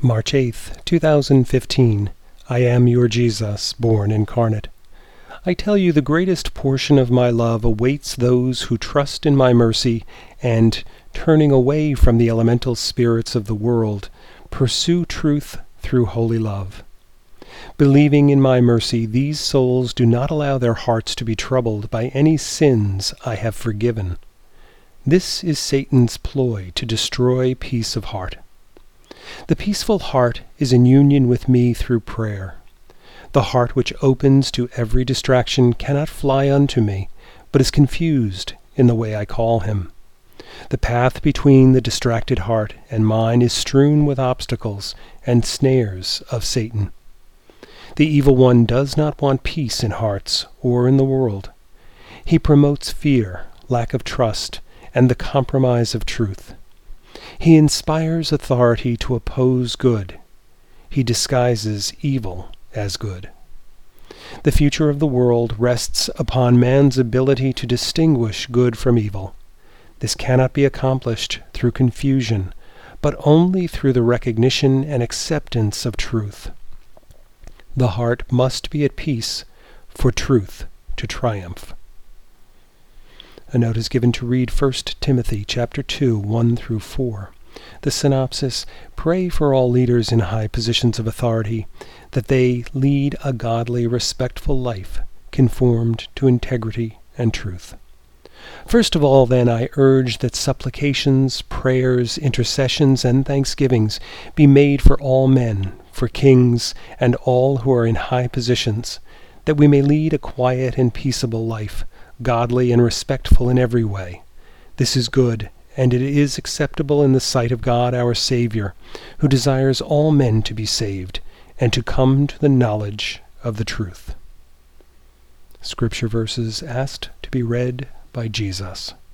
March 8th, 2015. I am your Jesus, born incarnate. I tell you, the greatest portion of my love awaits those who trust in my mercy and, turning away from the elemental spirits of the world, pursue truth through holy love. Believing in my mercy, these souls do not allow their hearts to be troubled by any sins I have forgiven. This is Satan's ploy to destroy peace of heart. The peaceful heart is in union with me through prayer. The heart which opens to every distraction cannot fly unto me, but is confused in the way I call him. The path between the distracted heart and mine is strewn with obstacles and snares of Satan. The evil one does not want peace in hearts or in the world. He promotes fear, lack of trust, and the compromise of truth. He inspires authority to oppose good. He disguises evil as good. The future of the world rests upon man's ability to distinguish good from evil. This cannot be accomplished through confusion, but only through the recognition and acceptance of truth. The heart must be at peace for truth to triumph. A note is given to read 1 Timothy chapter 2, 1 through 4. The synopsis: pray for all leaders in high positions of authority, that they lead a godly, respectful life, conformed to integrity and truth. First of all, then, I urge that supplications, prayers, intercessions, and thanksgivings be made for all men, for kings, and all who are in high positions, that we may lead a quiet and peaceable life, godly and respectful in every way. This is good, and it is acceptable in the sight of God our Savior, who desires all men to be saved, and to come to the knowledge of the truth. Scripture verses asked to be read by Jesus.